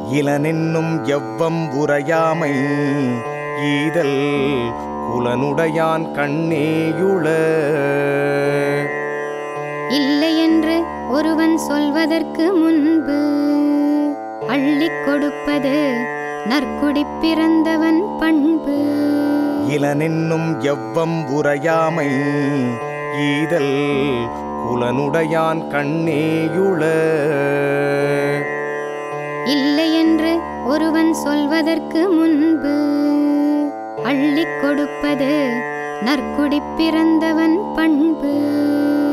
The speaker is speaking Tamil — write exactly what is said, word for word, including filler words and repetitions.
இளனென்னும் எவ்வம் உரையாமை ஈதல் குலனுடையான் கண்ணேயுள. இல்லையென்று ஒருவன் சொல்வதற்கு முன்பு அள்ளிக் கொடுப்பது நற்குடிப் பிறந்தவன் பண்பு. இளனென்னும் எவ்வம் உரையாமை ஈதல் குலனுடையான் கண்ணேயுள. இல்லையென்று ஒருவன் சொல்வதற்கு முன்பு அள்ளிக் கொடுப்பது நற்குடிப் பிறந்தவன் பண்பு.